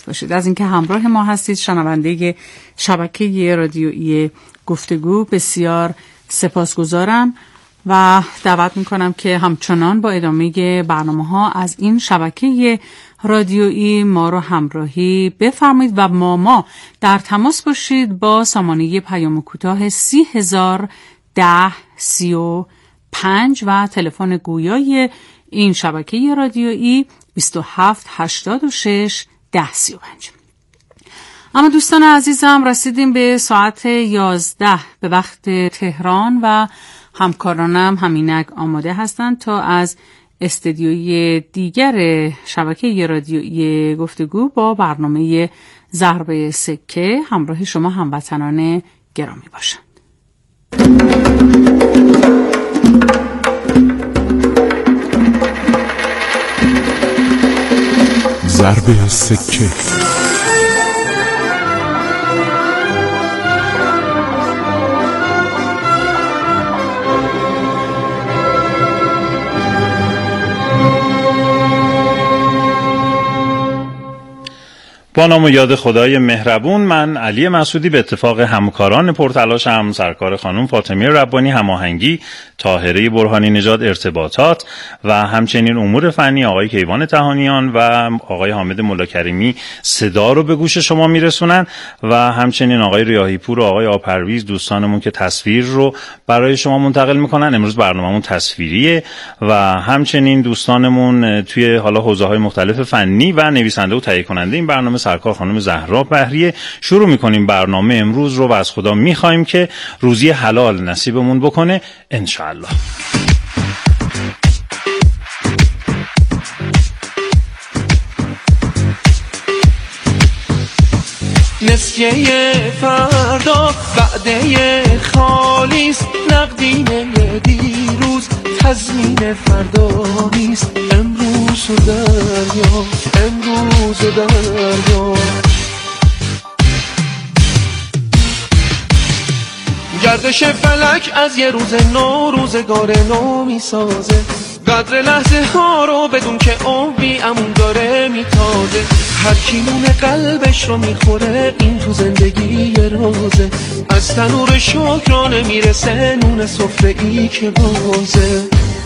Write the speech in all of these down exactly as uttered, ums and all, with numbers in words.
باشید. از اینکه همراه ما هستید. شنونده شبکه رادیویی گفتگو بسیار سپاسگزارم و دعوت میکنم که همچنان با ادامه برنامه ها از این شبکه رادیویی ما رو همراهی بفرمایید و ما ما در تماس باشید با سامانه پیام کوتاه سی هزار ده سی و پنج و تلفن گویای این شبکه رادیویی بیست و هفت هشتاد و شش ده سی و پنج. اما دوستان عزیزم رسیدیم به ساعت یازده به وقت تهران و همکارانم همینک آماده هستند تا از استدیوی دیگر شبکه رادیویی گفتگو با برنامه ضربه سکه همراه شما هموطنان گرامی باشند. ضربه سکه. با نام و یاد خدای مهربون، من علی مسعودی به اتفاق همکاران پرتلاشم، سرکار خانم فاطمه ربانی هماهنگی، طاهره برهانی نژاد ارتباطات و همچنین امور فنی آقای کیوان تهانیان و آقای حامد ملاکریمی صدا رو به گوش شما میرسونن و همچنین آقای ریاحی پور و آقای آپرویز دوستانمون که تصویر رو برای شما منتقل میکنن. امروز برنامه‌مون تصویریه و همچنین دوستانمون توی حالا حوزه‌های مختلف فنی و نویسنده و تهیه کننده این برنامه سرکار خانم زهرا بهریه. شروع میکنیم برنامه امروز رو و از خدا میخوایم که روزی حلال نصیبمون بکنه انشاءالله. نسیه فردا وعده خالیست، نقدینه دیروز تضمین فردا نیست. امروز و دریا، امروز و دریا. گردش فلک از یه روز نو روزگار نو میسازه، قدر لحظه ها رو بدون که عمری امون داره میتازه. هر کی نون قلبش رو میخوره این تو زندگی رازه، از تنور شکرانه میرسه نون سفره ای که بازه.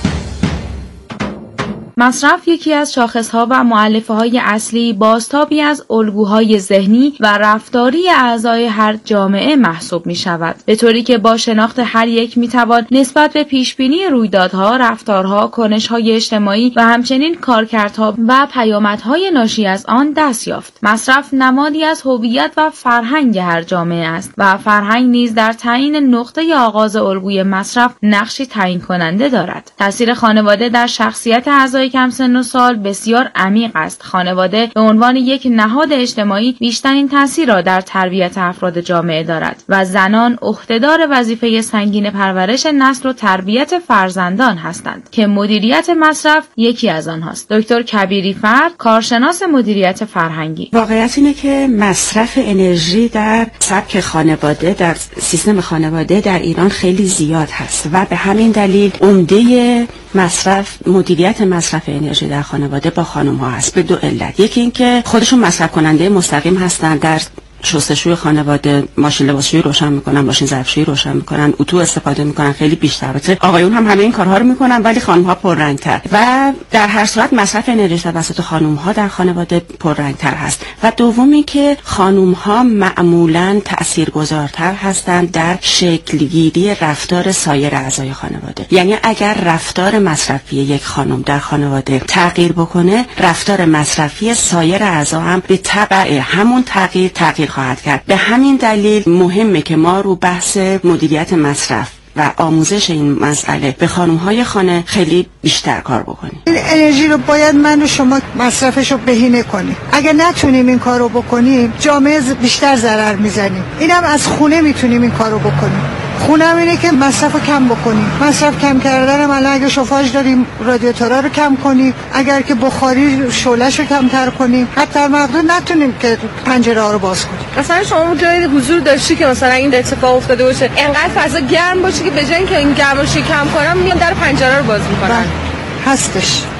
مصرف یکی از شاخص‌ها و مؤلفه‌های اصلی بازتابی از الگوهای ذهنی و رفتاری اعضای هر جامعه محسوب می‌شود، به طوری که با شناخت هر یک می‌توان نسبت به پیشبینی رویدادها، رفتارها، کنش‌های اجتماعی و همچنین کارکردها و پیامدهای ناشی از آن دست یافت. مصرف نمادی از هویت و فرهنگ هر جامعه است و فرهنگ نیز در تعیین نقطه آغاز الگوی مصرف نقشی تعیین کننده دارد. تأثیر خانواده در شخصیت اعضای کم سن و سال بسیار عمیق است. خانواده به عنوان یک نهاد اجتماعی بیشترین تأثیر را در تربیت افراد جامعه دارد و زنان عهدهدار وظیفه سنگین پرورش نسل و تربیت فرزندان هستند که مدیریت مصرف یکی از آنهاست. دکتر کبیری فرد، کارشناس مدیریت فرهنگی: واقعیت اینه که مصرف انرژی در سبک خانواده، در سیستم خانواده در ایران خیلی زیاد هست و به همین دلیل عمده مصرف مدیریت مصرف انرژی در خانواده با خانم ها هست به دو علت. یکی این که خودشون مصرف کننده مستقیم هستن، در شستشوی خانواده ماشین لباسشویی روشن میکنن، ماشین ظرفشویی روشن میکنن، اتو استفاده میکنن، خیلی بیشتر. البته آقایون هم همه این کارها رو میکنن ولی خانم ها پررنگ‌تر و در هر صورت مصرف انرژی توسط خانم ها در خانواده پررنگ‌تر هست. و دومی که خانم ها معمولاً تاثیرگذارتر هستند در شکلگیری رفتار سایر اعضای خانواده. یعنی اگر رفتار مصرفی یک خانم در خانواده تغییر بکنه، رفتار مصرفی سایر اعضا هم به تبع همون تغییر تغییر خواهد کرد. به همین دلیل مهمه که ما رو بحث مدیریت مصرف و آموزش این مسئله به خانم‌های خانه خیلی بیشتر کار بکنیم. این انرژی رو باید من و شما مصرفش رو بهینه کنیم. اگه نتونیم این کار رو بکنیم جامعه بیشتر ضرر میزنیم. اینم از خونه میتونیم این کار رو بکنیم. خونم اینه که مصرف رو کم بکنیم. مصرف کم کردن هم الان اگه شوفاژ داریم رادیاتورها رو کم کنیم، اگر که بخاری شعله‌ش رو کمتر کنیم، حتی مقدور نتونیم که پنجره ها رو باز کنیم. مثلا شما اون جایی حضور داشتی که مثلا این اتفاق افتاده باشه، انقدر فضا گرم باشه که به جای اینکه این گرماشو کم کنم میان در پنجره رو باز میکنن. هستش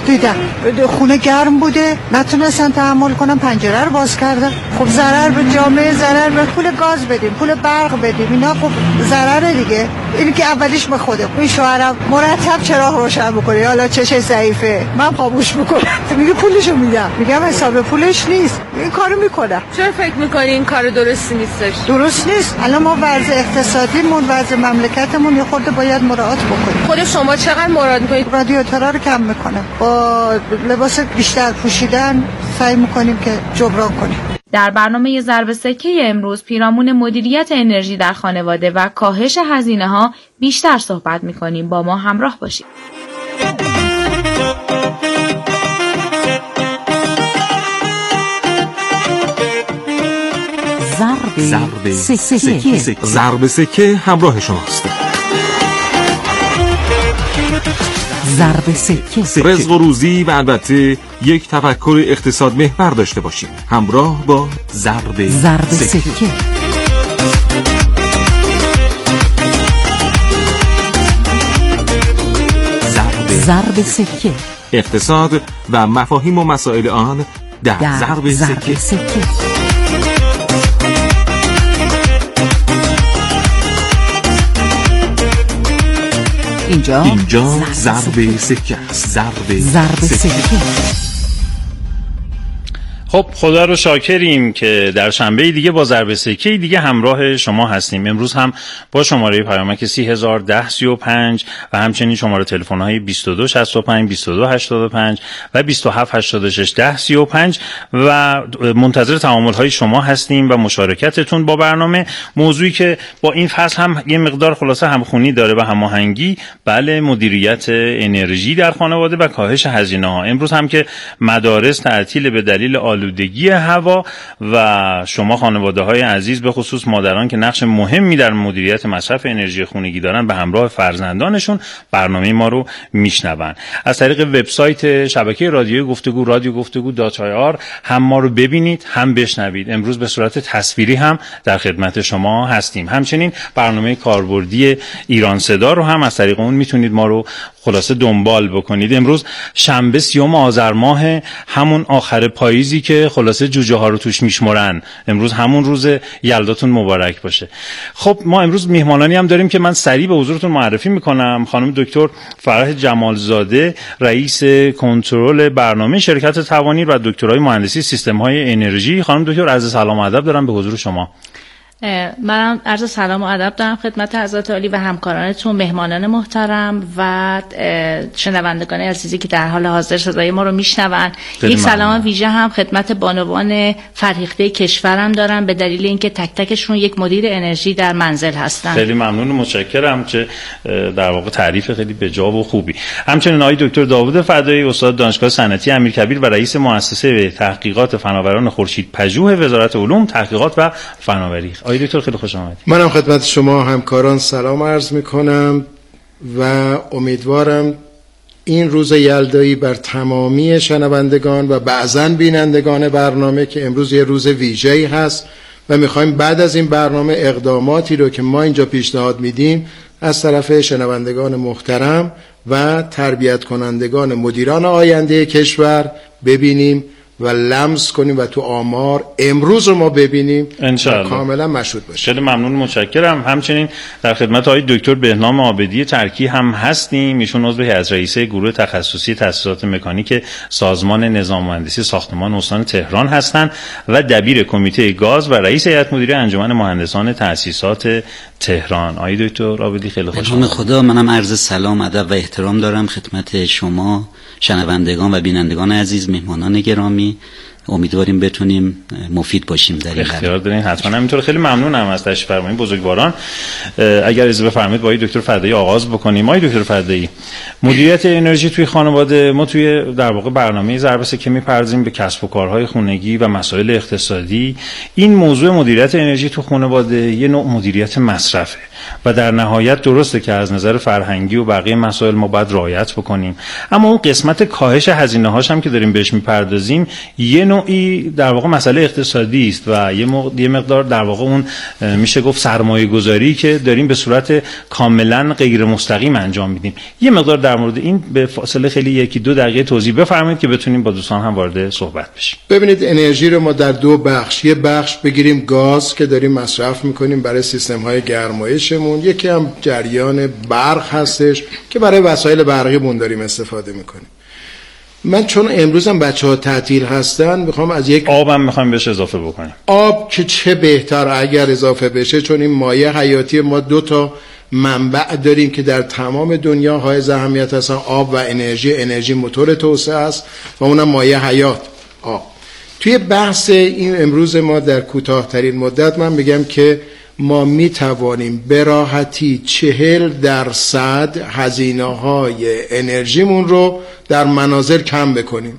دیدم خونه گرم بوده نتونستن تحمل کنن پنجره رو باز کردن. خب ضرر به جامعه، ضرر به پول گاز بدیم، پول برق بدیم، اینا خب ضرره دیگه. اینی که اولیش به خوده. این شوهرم مرتب چراغ روشن بکنه، حالا چش ضعیفه من خاموش میکنم، میگه پولشو میدم، میگم حساب پولش نیست، این کارو میکنه. چرا فکر میکنی این کار درستی نیستش؟ درست نیست. الان ما وضع اقتصادیمون، وضع مملکتمون یه خورده باید مراعات بکنیم. خود شما چقدر مراعات میکنید؟ رادیاتورها رو کم میکنم، با لباس بیشتر پوشیدن سعی میکنیم که جبران کنیم. در برنامه ضرب سکه امروز پیرامون مدیریت انرژی در خانواده و کاهش هزینه ها بیشتر صحبت میکنیم. با ما همراه باشید. ضرب سکه. ضرب سکه همراه شماست. ضرب سکه. رزق و روزی و البته یک تفکر اقتصاد محور داشته باشیم. همراه با ضرب سکه. ضرب سکه. اقتصاد و مفاهیم و مسائل آن در ضرب سکه. اینجا اینجا ضرب سکه است. ضرب سکه. خب خدا رو شاکریم که در شنبه دیگه با ضرب سکه دیگه همراه شما هستیم. امروز هم با شماره پیامک سی هزار و ده سی و پنج و همچنین شماره تلفن های بیست و دو شصت و پنج بیست و دو هشتاد و پنج و بیست و هفت هشتاد و شش ده سی و پنج و منتظر تعامل های شما هستیم و مشارکتتون با برنامه. موضوعی که با این فصل هم یه مقدار خلاصه همخونی داره و هماهنگی، بله، مدیریت انرژی در خانواده و کاهش هزینه ها. امروز هم که مدارس تعطیل به دلیل آلودگی هوا و شما خانواده های عزیز به خصوص مادران که نقش مهمی در مدیریت مصرف انرژی خانگی دارن به همراه فرزندانشون برنامه ما رو میشنون. از طریق وبسایت شبکه رادیوی گفتگو رادیو گفتگو دات آی آر هم ما رو ببینید هم بشنوید. امروز به صورت تصویری هم در خدمت شما هستیم. همچنین برنامه کاربردی ایران صدا رو هم از طریق اون میتونید ما رو خلاصه دنبال بکنید. امروز شنبه سیوم آذر ماه، همون آخر پاییزی که خلاصه جوجه ها رو توش میشمرن. امروز همون روز یلداتون مبارک باشه. خب ما امروز میهمانانی هم داریم که من سریع به حضورتون معرفی میکنم. خانم دکتر فرح جمالزاده، رئیس کنترل برنامه شرکت توانیر و دکترای مهندسی سیستم های انرژی. خانم دکتر عرض سلام و ادب دارم به حضور شما. منم عرض سلام و ادب دارم خدمت حضرت عالی و همکارانتون، مهمانان محترم و شنوندگان عزیزی که در حال حاضر صدای ما رو میشنون. یک سلام ویژه هم خدمت بانوان فرهیخته کشورم دارم به دلیل اینکه تک تکشون یک مدیر انرژی در منزل هستن. خیلی ممنون و متشکرم که در واقع تعریف خیلی بجا و خوبی. همچنین آقای دکتر داوود فدایی، استاد دانشگاه صنعتی امیرکبیر و رئیس مؤسسه تحقیقات فناوران خورشید پژوه وزارت علوم تحقیقات و فناوری. آقای دکتر خیلی خوش آمدید. منم خدمت شما همکاران سلام عرض میکنم و امیدوارم این روز یلدایی بر تمامی شنوندگان و بعضاً بینندگان برنامه که امروز یه روز ویژه‌ای هست و میخوایم بعد از این برنامه اقداماتی رو که ما اینجا پیشنهاد میدیم از طرف شنوندگان محترم و تربیت کنندگان مدیران آینده کشور ببینیم و لمس کنیم و تو آمار امروز رو ما ببینیم و کاملا مشهود باشیم. خیلی ممنون، متشکرم. همچنین در خدمت آقای دکتر بهنام عابدی ترکی هم هستیم. ایشون عضو هیئت رئیسه گروه تخصصی تاسیسات مکانیک سازمان نظام مهندسی ساختمان استان تهران هستند و دبیر کمیته گاز و رئیس هیئت مدیره انجمن مهندسان تاسیسات تهران. آقای دکتر عابدی خیلی خوش آمدید. خدا منم عرض سلام ادب و احترام دارم خدمت شما شنوندگان و بینندگان عزیز، مهمانان گرامی. امیدواریم بتونیم مفید باشیم در این اختیار دارین حتما. همینطور خیلی ممنونم از تشریف فرمایید بزرگواران. اگر اجازه بفرمایید با آقای دکتر فدایی آغاز بکنیم. آقای دکتر فدایی، مدیریت انرژی توی خانواده، ما توی در واقع برنامه ضرب سکه می‌پردازیم به کسب و کارهای خانگی و مسائل اقتصادی. این موضوع مدیریت انرژی تو خانواده یه نوع مدیریت مصرفه و در نهایت درسته که از نظر فرهنگی و بقیه مسائل ما باید رعایت بکنیم، اما اون قسمت کاهش هزینه‌هاش هم که داریم بهش می‌پردازیم یه نوعی در واقع مسئله اقتصادی است و یه, موقع یه مقدار در واقع اون میشه گفت سرمایه گذاری که داریم به صورت کاملا غیر مستقیم انجام میدیم. یه مقدار در مورد این به فاصله خیلی یکی دو دقیقه توضیح بفرمایید که بتونیم با دوستان هم وارد صحبت بشیم. ببینید انرژی رو ما در دو بخش، یه بخش بگیریم گاز که داریم مصرف میکنیم برای سیستم های گرمایشمون، یکی هم جریان برق هستش که برای وسایل برقیمون داریم استفاده میکنیم. من چون امروزم بچه‌ها تعطیل هستن میخوام از یک آبم میخوایم بهش اضافه بکنیم. آب که چه بهتر اگر اضافه بشه، چون این مایه حیاتی ما دو تا منبع داریم که در تمام دنیا حائز اهمیت هستن، آب و انرژی. انرژی موتور توسعه است و اونم مایه حیات آب. توی بحث این امروز ما در کوتاه‌ترین مدت من میگم که ما می توانیم به راحتی چهل درصد هزینه های انرژیمون رو در منازل کم بکنیم.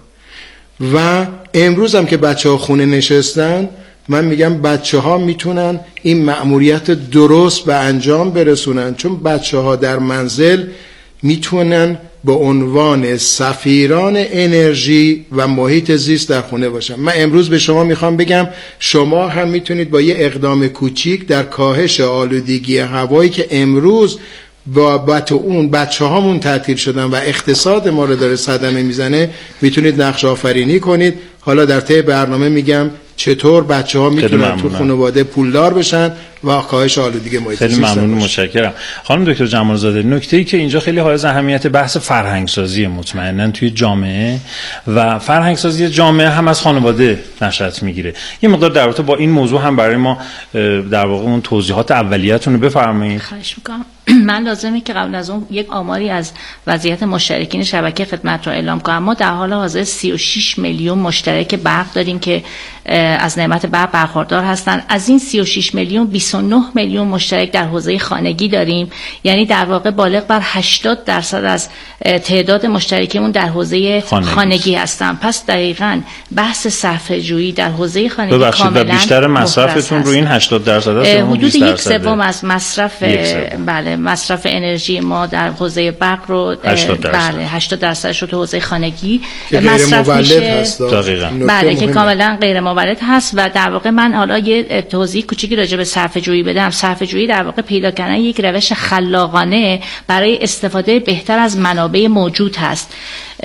و امروز هم که بچه ها خونه نشستن، من میگم بچه ها میتونن این مأموریت درست به انجام برسونن، چون بچه ها در منزل میتونن به عنوان سفیران انرژی و محیط زیست در خونه باشن. من امروز به شما میخوام بگم شما هم میتونید با یه اقدام کوچیک در کاهش آلودگی هوایی که امروز بابت اون بچه هامون تعطیل شدن و اقتصاد ما رو داره صدمه میزنه میتونید نقش آفرینی کنید. حالا در طی برنامه میگم چطور بچه ها میتونن تو خانواده پولدار بشن و کاهش آلودگی محیط زیست. خیلی ممنون، متشکرم. خانم دکتر جمال زاده، نکته‌ای که اینجا خیلی حائز اهمیت بحث فرهنگ سازی مطمئنا توی جامعه و فرهنگ سازی جامعه هم از خانواده نشأت میگیره. یه مقدار در رابطه با این موضوع هم برای ما در واقع اون توضیحات اولیه‌تون رو بفرمایید. خواهش می‌کنم. من لازمه که قبل از اون یک آماری از وضعیت مشترکین شبکه خدمت رو اعلام کنم. ما در حال حاضر سی و شش میلیون مشترک برق داریم که از نعمت برق برخوردار هستن. از این سی و شش میلیون بیست و نه میلیون مشترک در حوزه خانگی داریم، یعنی در واقع بالغ بر هشتاد درصد از تعداد مشترکمون در حوزه خانگی, خانگی هستن. پس دقیقاً بحث صرفه‌جویی در حوزه خانگی کاملا بیشتر مصرفتون رو این هشتاد درصد است. حدود یک سوم از مصرف بله مصرف انرژی ما در حوزه برق رو هشتاد درصد. بله هشتاد درصدش رو تو حوزه خانگی مصرف میشه. دقیقاً. بله که کاملا غیر مولد هست. و در واقع من حالا یه توضیح کوچیکی راجع به صرفه‌جویی بدم. صرفه‌جویی در واقع پیدا کردن یک روش خلاقانه برای استفاده بهتر از منابع موجود هست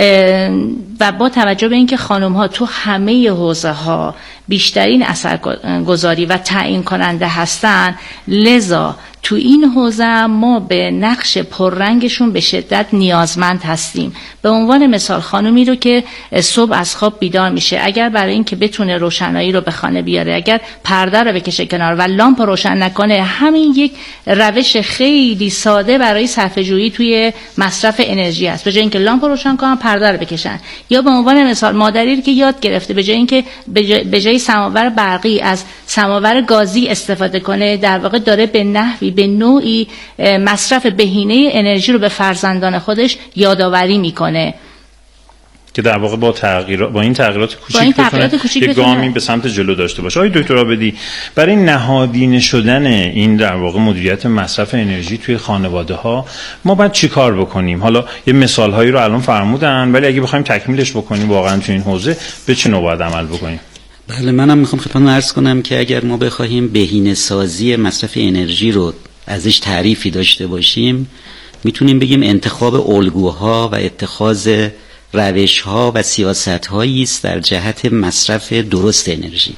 و با توجه به اینکه خانم ها تو همه حوزه ها بیشترین اثرگذاری و تعیین کننده هستن، لذا تو این حوزه ما به نقش پررنگشون به شدت نیازمند هستیم. به عنوان مثال خانومی رو که صبح از خواب بیدار میشه، اگر برای این که بتونه روشنایی رو به خانه بیاره، اگر پرده رو بکشه کنار و لامپ روشن نکنه، همین یک روش خیلی ساده برای صرفه‌جویی توی مصرف انرژی است. به جای اینکه لامپ روشن کنن، پرده رو بکشن. یا به عنوان مثال مادری که یاد گرفته به جای اینکه به جای سماور برقی از سماور گازی استفاده کنه، در واقع داره به نحوی به نوعی مصرف بهینه انرژی رو به فرزندان خودش یادآوری میکنه که در واقع با تغییرات با این تغییرات کوچیک بتونه یک گامی به سمت جلو داشته باشه. آقای دکتر عابدی، برای نهادینه شدن این در واقع مدیریت مصرف انرژی توی خانواده ها ما باید چیکار بکنیم؟ حالا یه مثال هایی رو الان فرمودن، ولی اگه بخوایم تکمیلش بکنیم واقعا توی این حوزه به چه نوع باید عمل بکنیم؟ بله، منم میخوام خدمتتون عرض کنم که اگر ما بخوایم بهینه سازی مصرف انرژی رو ازش تعریفی داشته باشیم، میتونیم بگیم انتخاب الگوها و اتخاذ روش‌ها و سیاست‌هایی است در جهت مصرف درست انرژی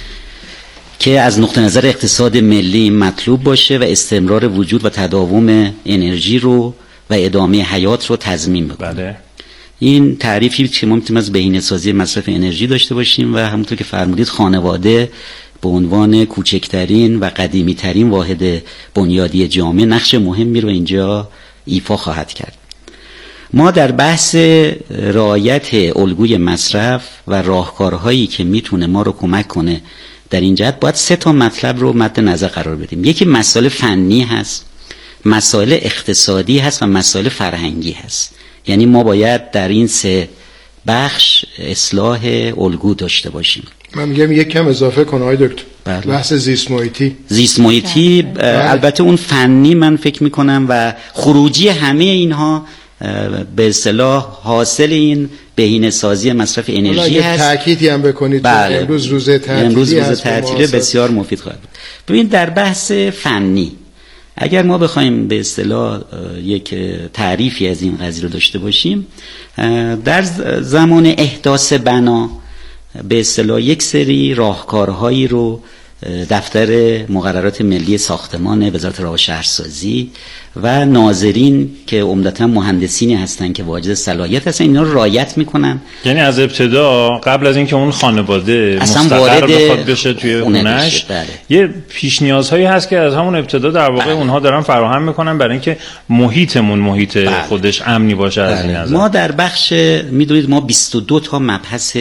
که از نقطه نظر اقتصاد ملی مطلوب باشه و استمرار وجود و تداوم انرژی رو و ادامه حیات رو تضمین بکنه. بله. این تعریفی که ما میتونیم از بهینه‌سازی مصرف انرژی داشته باشیم و همونطور که فرمودید خانواده به عنوان کوچکترین و قدیمیترین واحد بنیادی جامعه نقش مهمی رو اینجا ایفا خواهد کرد. ما در بحث رعایت الگوی مصرف و راهکارهایی که میتونه ما رو کمک کنه در این جهت باید سه تا مطلب رو مد نظر قرار بدیم. یکی مسائل فنی هست، مسائل اقتصادی هست و مسائل فرهنگی هست. یعنی ما باید در این سه بخش اصلاح الگو داشته باشیم. من میگم یک کم اضافه کن آقای دکتر. بله. بحث زیست محیطی زیست محیطی البته اون فنی من فکر میکنم و خروجی همه اینها به اصطلاح حاصل این بهینه‌سازی مصرف انرژی هست. تأکیدی هم بکنید بله. امروز روز تعطیلی امروز روز تعطیلی بسیار مفید خواهد بود. ببین در بحث فنی اگر ما بخوایم به اصطلاح یک تعریفی از این قضیه رو داشته باشیم، در زمان احداث بنا به اصطلاح یک سری راهکارهایی رو دفتر مقررات ملی ساختمان وزارت راه و شهرسازی و ناظرین که عمدتاً مهندسینی هستن که واجد صلاحیت هستن اینا رو رعایت میکنن. یعنی از ابتدا قبل از اینکه اون خانواده مستقر بخواد بشه توی خونش، بله. یه پیش نیازهایی هست که از همون ابتدا در واقع بله. اونها دارن فراهم میکنن برای اینکه محیطمون محیط بله. خودش امنی باشه. بله. از این نظر ما در بخش میدونید ما بیست و دو تا مبحث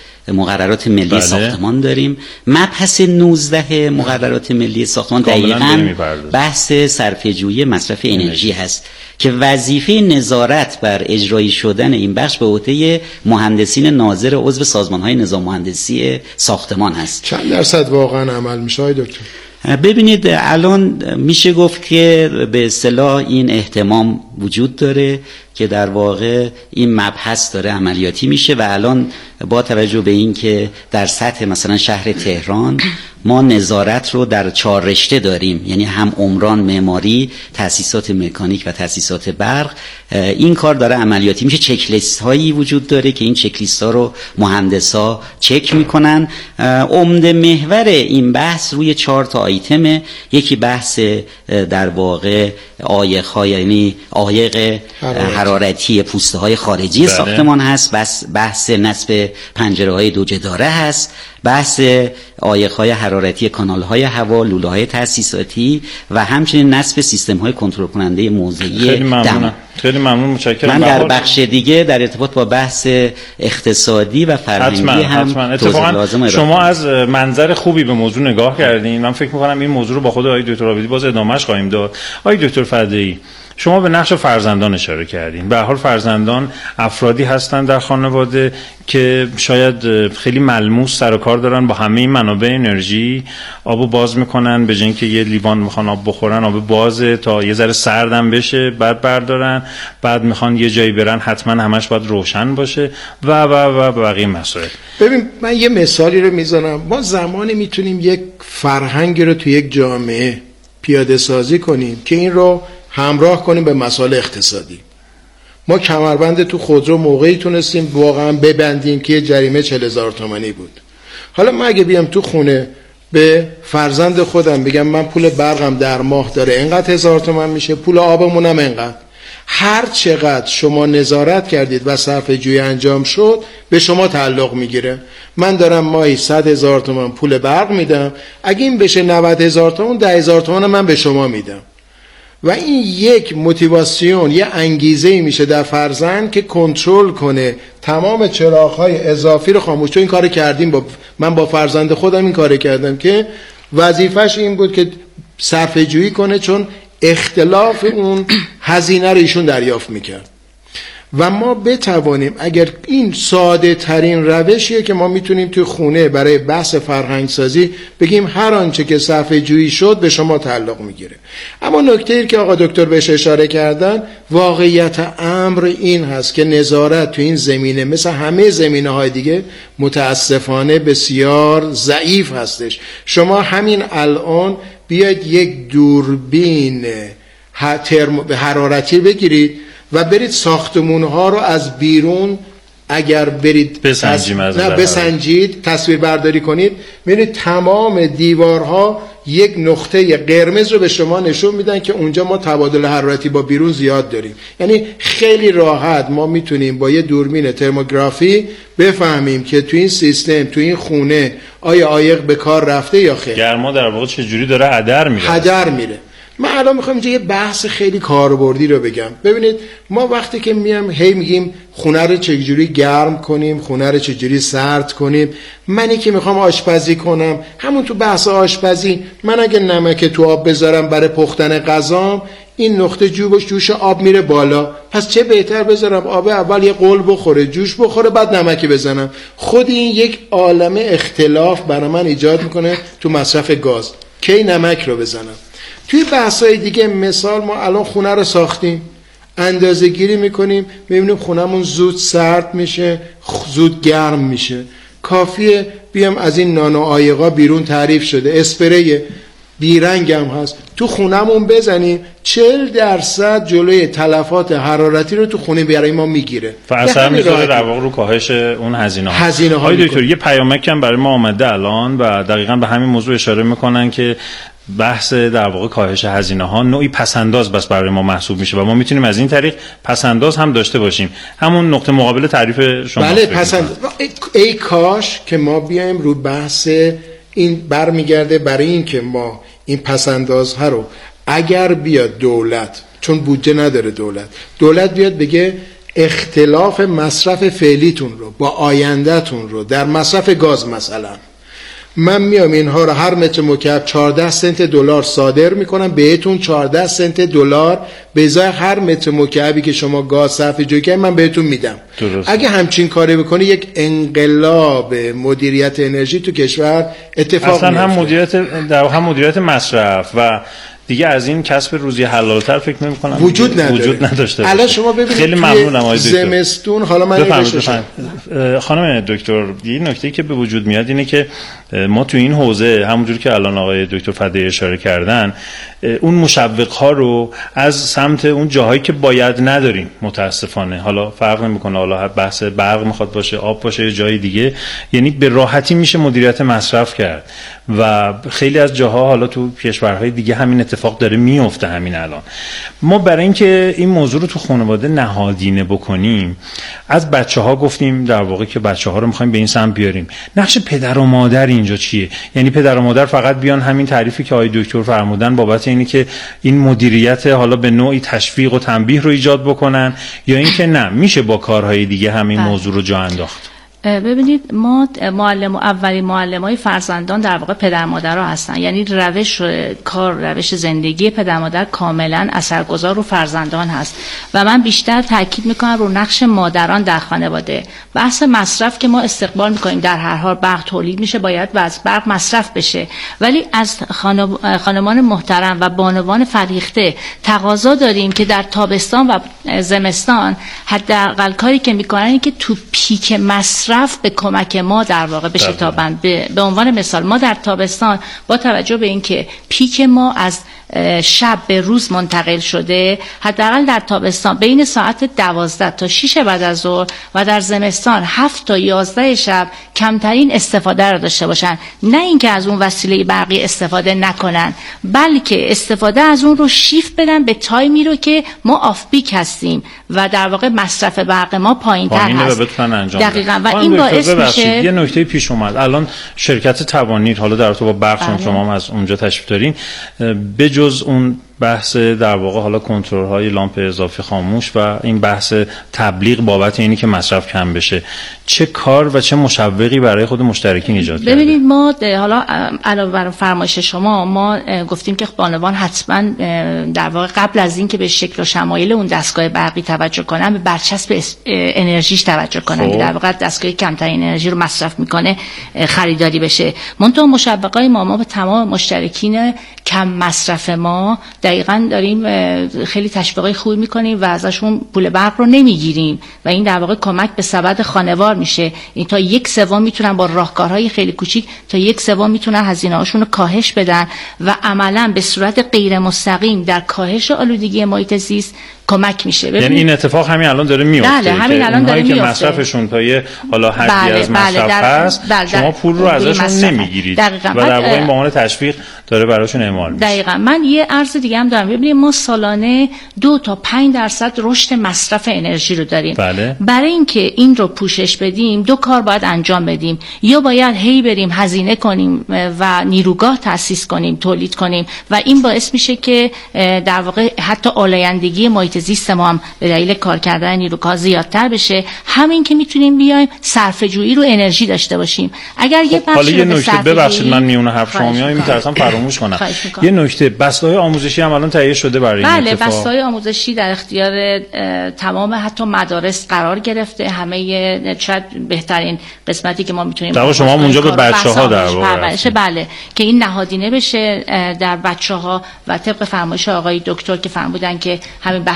مقررات ملی بله. ساختمان داریم. مبحث نوزده مقررات ملی ساختمان دقیقاً بحث صرفه‌جویی مصرف انرژی هست که وظیفه نظارت بر اجرایی شدن این بخش به عهده مهندسین ناظر عضو سازمان‌های نظام مهندسی ساختمان هست. چند درصد واقعا عمل میشه آقای دکتر؟ ببینید الان میشه گفت که به اصطلاح این اهتمام وجود داره که در واقع این مبحث داره عملیاتی میشه و الان با توجه به این که در سطح مثلا شهر تهران ما نظارت رو در چهار رشته داریم، یعنی هم عمران، معماری، تاسیسات مکانیک و تاسیسات برق، این کار داره عملیاتی میشه. چک لیست هایی وجود داره که این چک لیست ها رو مهندسا چک میکنن. عمده محور این بحث روی چهار تا آیتمه. یکی بحث در واقع عایق ها، یعنی عایق حرارتی پوسته های خارجی بله. ساختمان هست، بس بحث نصب پنجره های دو جداره هست، بحث عایق های حرارتی کانال های هوا، لوله های تاسیساتی و همچنین نصب سیستم های کنترل کننده موضعی دم. خیلی ممنون، متشکرم. من در بخش دیگه در ارتباط با بحث اقتصادی و فرهنگی حتما، هم حتما. اتفاقا شما از منظر خوبی به موضوع نگاه کردین. من فکر می‌کنم این موضوع رو با خود آقای دکتر عابدی باز ادامهش خواهیم داد. آقای دکتر فدایی، شما به نقش فرزندان اشاره کردین. به هر حال فرزندان افرادی هستند در خانواده که شاید خیلی ملموس سر و کار دارن با همه این منابع انرژی. آبو باز میکنن، به جای اینکه یه لیوان میخوان آب بخورن، آب بازه تا یه ذره سردم بشه، بعد بردارن، بعد میخوان یه جایی برن، حتما همش باید روشن باشه و و و بقیه مسائل. ببین من یه مثالی رو میزنم. ما زمانی میتونیم یک فرهنگی رو تو یک جامعه پیاده سازی کنیم که این رو همراه کنیم به مسائل اقتصادی. ما کمربند تو خودرو موقعی تونستیم واقعا ببندیم که جریمه چهل هزار تومانی بود. حالا من اگه بیام تو خونه به فرزند خودم بگم من پول برقم در ماه داره اینقدر هزار تومان میشه، پول آبمونم اینقدر، هر چقدر شما نظارت کردید و صرفه جویی انجام شد به شما تعلق میگیره. من دارم ماهی صد هزار تومان پول برق میدم، اگه این بشه نود هزار تومان، ده هزار تومان من به شما میدم. و این یک موتیواسیون، یه انگیزه میشه در فرزند که کنترل کنه تمام چراغ‌های اضافی رو خاموش. تو این کارو کردیم، با من با فرزند خودم این کارو کردم که وظیفش این بود که صرفه جویی کنه، چون اختلاف اون هزینه رو ایشون دریافت میکرد. و ما بتوانیم، اگر این ساده ترین روشیه که ما میتونیم توی خونه برای بحث فرهنگ سازی بگیم هر آنچه که صرفه جویی شد به شما تعلق میگیره. اما نکته ای که آقا دکتر بهش اشاره کردن، واقعیت امر این هست که نظارت تو این زمینه مثل همه زمینه های دیگه متاسفانه بسیار ضعیف هستش. شما همین الان بیاید یک دوربین حرارتی بگیرید و برید ساختمون‌ها رو از بیرون اگر برید بسنجیم تص... نه بسنجید، تصویر برداری کنید، می‌بینید تمام دیوارها یک نقطه قرمز رو به شما نشون میدن که اونجا ما تبادل حرارتی با بیرون زیاد داریم. یعنی خیلی راحت ما میتونیم با یه دوربین ترموگرافی بفهمیم که تو این سیستم، تو این خونه آیا عایق به کار رفته یا خیر. گرما در واقع چه جوری داره هدر میره. هدر میره. من الان میخوام اینجا یه بحث خیلی کاربردی رو بگم. ببینید ما وقتی که میام هی میگیم خونه رو چجوری گرم کنیم، خونه رو چجوری سرد کنیم، منی که میخوام آشپزی کنم، همون تو بحث آشپزی من اگه نمک تو آب بذارم برای پختن غذام، این نقطه جوبش جوش آب میره بالا، پس چه بهتر بذارم آب اول یه قل بخوره، جوش بخوره، بعد نمکی بزنم. خود این یک عالمه اختلاف برای من ایجاد میکنه تو مصرف گاز. کی نمک رو بزنم؟ توی بحثای دیگه، مثال ما الان خونه رو ساختیم، اندازه گیری میکنیم، میبینیم خونمون زود سرد میشه، زود گرم میشه. کافیه بیام از این نانو عایقا بیرون تعریف شده، اسپری بیرنگ هم هست، تو خونمون بزنیم، چهل درصد جلوی تلفات حرارتی رو تو خونه برای ما میگیره و اثر میذاره در واقع رو کاهش اون هزینه ها. هزینه ها دکتر یه پیامک هم برای ما آمده الان و دقیقاً به همین موضوع اشاره میکنن که بحث در واقع کاهش هزینه ها نوعی پسنداز بس برای ما محسوب میشه و ما میتونیم از این طریق پسنداز هم داشته باشیم. همون نقطه مقابل تعریف شما. بله پسند ای کاش که ما بیایم رو بحث این برمیگرده برای این که ما این پسندازها رو اگر بیاد دولت، چون بودجه نداره دولت، دولت بیاد بگه اختلاف مصرف فعلیتون رو با آیندهتون رو در مصرف گاز مثلا، من میام اینها رو هر متر مکعب چهارده سنت دلار صادر میکنم بهتون، چهارده سنت دلار به ازای هر متر مکعبی که شما گاز صرف جویی کنید من بهتون میدم. درست. اگه همچین کاری بکنی یک انقلاب مدیریت انرژی تو کشور اتفاق میفته. اصلا هم مدیریت در هم مدیریت مصرف و دیگه از این کسب روزی حلال‌تر فکر نمی‌کنم وجود نداره. وجود نداشته. الان شما ببینید خیلی ممنونم آقای دکتر. زمستون حالا من بفرمایید خانم دکتر، یه نکته‌ای که به وجود میاد اینه که ما تو این حوزه همونجوری که الان آقای دکتر فدایی اشاره کردن اون مشوق‌ها رو از سمت اون جاهایی که باید نداریم متاسفانه. حالا فرق نمی‌کنه، حالا بحث برق میخواد باشه، آب باشه، یه جای دیگه، یعنی به راحتی میشه مدیریت مصرف کرد و خیلی از جاها حالا تو کشورهای دیگه همین اتفاق داره میفته. همین الان ما برای اینکه این موضوع رو تو خانواده نهادینه بکنیم، از بچه‌ها گفتیم در واقع که بچه‌ها رو می‌خوایم به این سمت بیاریم. نقش پدر و مادر اینجا چیه؟ یعنی پدر و مادر فقط بیان همین تعریفی که آقای دکتر فرمودن بابت اینی که این مدیریت حالا به نوعی تشویق و تنبیه رو ایجاد بکنن، یا اینکه نه میشه با کارهای دیگه همین موضوع رو جا انداخت؟ ببینید ما معلم و اولین معلمای فرزندان در واقع پدر مادرها هستن، یعنی روش کار، روش زندگی پدر مادر کاملا اثرگذار رو فرزندان هست و من بیشتر تاکید میکنم رو نقش مادران در خانواده. بحث مصرف که ما استقبال میکنیم، در هر حال برق تولید میشه، باید از برق مصرف بشه، ولی از خانمان محترم و بانوان فریخته تقاضا داریم که در تابستان و زمستان حداقل کاری که میکنن این که تو پیک مصرف رفت به کمک ما در واقع بشه تابند. به, به عنوان مثال ما در تابستان با توجه به اینکه پیک ما از شب به روز منتقل شده، حداقل در تابستان بین ساعت دوازده تا شش بعد از ظهر و در زمستان هفت تا یازده شب کمترین استفاده را داشته باشن. نه اینکه از اون وسیله برقی استفاده نکنن، بلکه استفاده از اون رو شیفت بدن به تایمی رو که ما آف پیک هستیم و در واقع مصرف برق ما پایین‌تر هست. دقیقاً. و این باعث میشه یه نکته پیش اومد الان شرکت توانیر، حالا در تو با برق شما هم از اونجا تشریف دارین، به جز اون بحث در واقع حالا کنترل های لامپ اضافی خاموش و این بحث تبلیغ بابت اینی که مصرف کم بشه، چه کار و چه مشوقی برای خود مشترکین ایجاد کرده؟ ببینید ما حالا علاوه بر فرمایش شما ما گفتیم که بانوان حتما در واقع قبل از این که به شکل و شمایل اون دستگاه برقی توجه کنن، به برچسب انرژیش توجه کنن که در واقع دستگاه کمترین انرژی رو مصرف میکنه خریداری بشه. منتها مشوقای ما ما به تمام مشترکین کم مصرف ما دقیقاً داریم خیلی تشویقای خوبی میکنیم و ازشون پول برق رو نمیگیریم و این در واقع کمک به سبد خانوار میشه. این تا یک سوم میتونن با راهکارهای خیلی کوچیک تا یک سوم میتونن هزینه هاشون رو کاهش بدن و عملاً به صورت غیر مستقیم در کاهش آلودگی محیط زیست کمک میشه. یعنی این اتفاق همین الان داره میفته. بله همین الان داره میفته که مصرفشون تا یه حالا حدی بله، از مصرف بله، هست بله، شما پول رو ازشون نمیگیرید و در واقع این به عنوان تشویق داره براشون اعمال میشه. دقیقاً. من یه عرض دیگه هم دارم. ببینید ما سالانه دو تا پنج درصد رشد مصرف انرژی رو داریم. بله. برای اینکه این رو پوشش بدیم دو کار باید انجام بدیم. یا باید هی بریم هزینه کنیم و نیروگاه تأسیس کنیم، تولید کنیم و این باعث میشه که در واقع حتی آلایندگی محیط زیست ما هم به دلیل کار کردن نیروگاه زیادتر بشه. همین که میتونیم بیایم صرفه جویی رو انرژی داشته باشیم. اگر خب یه بخش حالا یه نکته ببخشید من میونه حرف شما میام میترسم فراموش کنم. یه نکته بسطه‌های آموزشی هم الان تهیه شده برای این بله، اتفاق. بله بسطه‌های آموزشی در اختیار تمام حتی مدارس قرار گرفته. همه شاید بهترین قسمتی که ما میتونیم در شما اونجا به بچه‌ها در واقع بله که این نهادینه بشه در بچه‌ها و طبق فرمایش آقای دکتر که فرمودن که همین بحث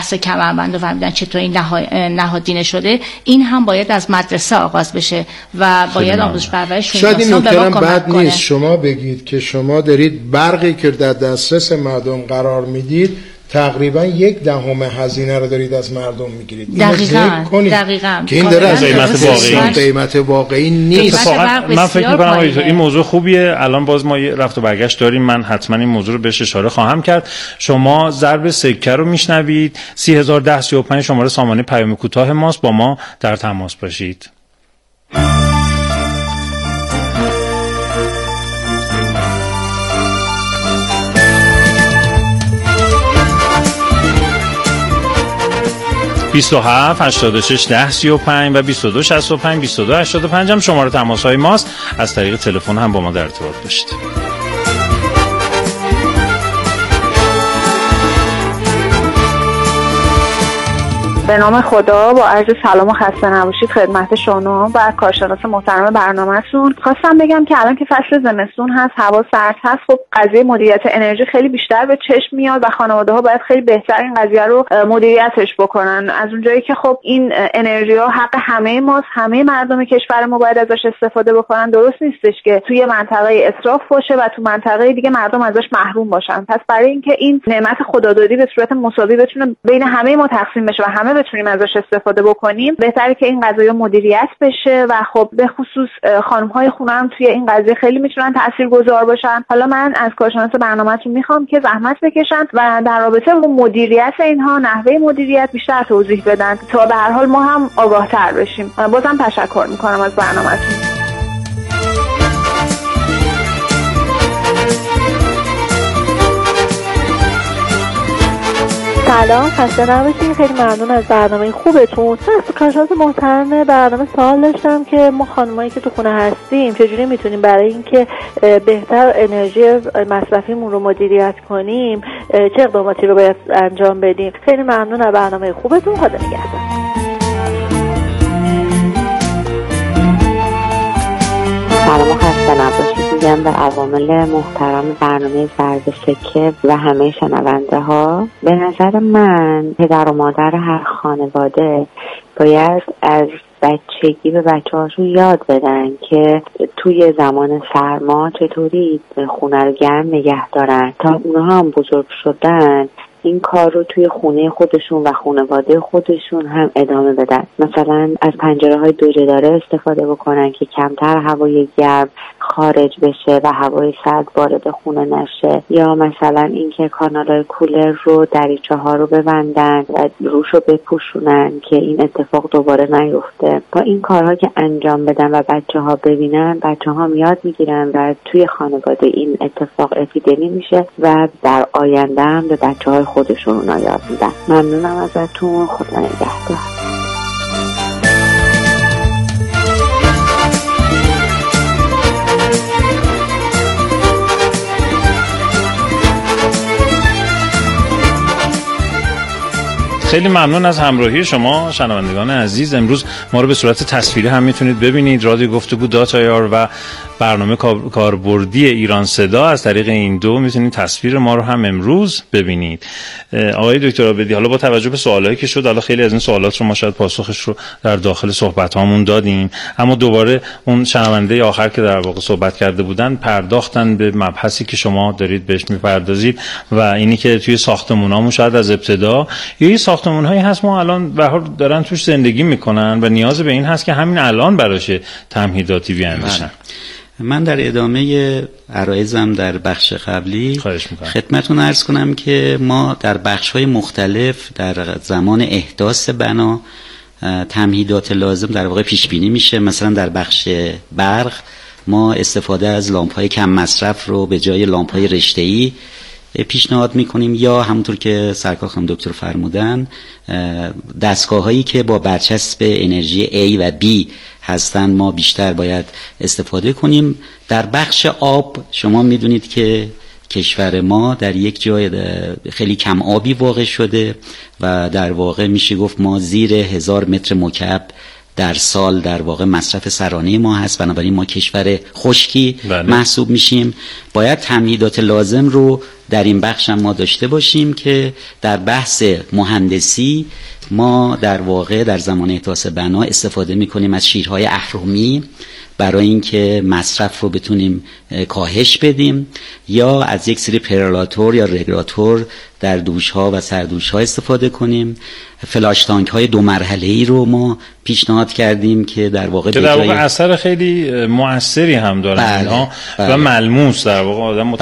بحث کمربند رو فهمیدن چطور این نهادینه شده، این هم باید از مدرسه آغاز بشه و باید آموزش پرورش شاید این نکته بد نیست شما بگید که شما دارید برقی که در دسترس مردم قرار میدید تقریبا یک دهم هزینه رو دارید از مردم میگیرید. دقیقاً دقیقاً که این داره از قیمت واقعی قیمت واقعی نیست. من فکر می‌کنم این موضوع خوبیه. الان باز ما رفت و برگشت داریم، من حتما این موضوع رو بهش اشاره خواهم کرد. شما ضرب سکه رو میشنوید. سی هزار ده سی و پنج شماره سامانه پیام کوتاه ماست، با ما در تماس باشید. بیست و هفت هشتاد و شش ده سی و پنج و بیست و دو شصت و پنج بیست و دو هشتاد و پنج هم شماره تماس‌های ماست. از طریق تلفن هم با ما در ارتباط باشید. به نام خدا، با عرض سلام و خسته نباشید خدمت شما و کارشناس محترم برنامه‌تون. خواستم بگم که الان که فصل زمستون هست، هوا سرد هست، خب قضیه مدیریت انرژی خیلی بیشتر به چشم میاد و خانواده‌ها باید خیلی بهتر این قضیه رو مدیریتش بکنن. از اونجایی که خب این انرژی ها حق همه ماست، همه مردم کشور ما باید ازش استفاده بکنن. درست نیستش که توی منطقه اسراف باشه و تو منطقه دیگه مردم ازش محروم باشن. پس برای اینکه این نعمت خدادادی به صورت مساوی بتونه بین همه ما تقسیم بشه و همه بتونیم ازش استفاده بکنیم، بهتره که این قضايا مدیریت بشه و خب به خصوص خانم‌های خونه هم توی این قضیه خیلی میتونن تاثیرگذار باشن. حالا من از کارشناس برنامه‌تون میخوام که زحمت بکشن و در رابطه با مدیریت اینها، نحوه مدیریت بیشتر توضیح بدن تا به هر حال ما هم آگاه‌تر بشیم. بازم تشکر میکنم از برنامه‌تون. سلام، خسته نباشین. خیلی ممنون از برنامه خوبتون. از کارشناس محترم برنامه سوال داشتم که ما خانمایی که تو خونه هستیم چجوری میتونیم برای اینکه بهتر انرژی مصرفیمون رو مدیریت کنیم چه اقداماتی رو باید انجام بدیم. خیلی ممنون از برنامه خوبتون. خدا نگهدار. سلام و خسته نباشید میگم به عوامل محترم برنامه ضرب سکه و همه شنونده ها. به نظر من پدر و مادر هر خانواده باید از بچگی به بچه هاشون یاد بدن که توی زمان سرما چطوری خونه رو گرم نگه دارن تا اونها هم بزرگ شدن این کار رو توی خونه خودشون و خانواده خودشون هم ادامه بدن. مثلا از پنجره های دوره داره استفاده بکنن که کمتر هوای گرم خارج بشه و هوای سرد وارد خونه نشه، یا مثلا اینکه کانال‌های کولر رو دریچه ها رو ببندن و روش رو بپوشونن که این اتفاق دوباره نیفته. با این کارها که انجام بدن و بچه ها ببینن، بچه ها یاد میگیرن و توی خانواده این اتفاق اپیدمی میشه و در آینده هم به بچه های خودشون اونا یاد میدن. ممنونم ازتون. خدا نگهدار. خیلی ممنون از همراهی شما شنوندگان عزیز. امروز ما رو به صورت تصویری هم میتونید ببینید. رادیو گفتگو دات آی آر و برنامه کاربردی ایران صدا از طریق این دو میتونید تصویر ما رو هم امروز ببینید. آقای دکتر عابدی، حالا با توجه به سوالایی که شد، حالا خیلی از این سوالات رو ما شاید پاسخش رو در داخل صحبت‌هامون دادیم، اما دوباره اون شنونده آخر که در واقع صحبت کرده بودن پرداختن به مبحثی که شما دارید بهش میپردازید و اینی که توی ساختمونامون شاید از ابتدا یه ساختمون‌هایی هست ما الان به هر حال دارن توش زندگی میکنن و نیاز به این هست که همین الان براشه تمهیداتی بیاندیشن. من در ادامه عرایزم در بخش قبلی خدمتون عرض کنم که ما در بخش‌های مختلف در زمان احداث بنا تمهیدات لازم در واقع پیش بینی میشه. مثلا در بخش برق ما استفاده از لامپ‌های کم مصرف رو به جای لامپ‌های رشته‌ای پیشنهاد میکنیم، یا همونطور که سرکار خانم دکتر فرمودن دستگاه هایی که با برچسب انرژی A و B هستن ما بیشتر باید استفاده کنیم. در بخش آب شما میدونید که کشور ما در یک جای خیلی کم آبی واقع شده و در واقع میشه گفت ما زیر هزار متر مکعب در سال در واقع مصرف سرانه ما هست. بنابراین ما کشور خشکی بله. محسوب میشیم. باید تمهیدات لازم رو در این بخش هم ما داشته باشیم که در بحث مهندسی ما در واقع در زمان احداث بنا استفاده میکنیم از شیرهای اهرمی برای اینکه مصرف رو بتونیم کاهش بدیم، یا از یک سری پرولاتور یا رگولاتور در دوش ها و سردوش ها استفاده کنیم. فلاش تانک های دو مرحله ای رو ما پیشنهاد کردیم که در واقع که در واقع اثر خیلی مؤثری هم دارن اینها و ملموس در واقع آدم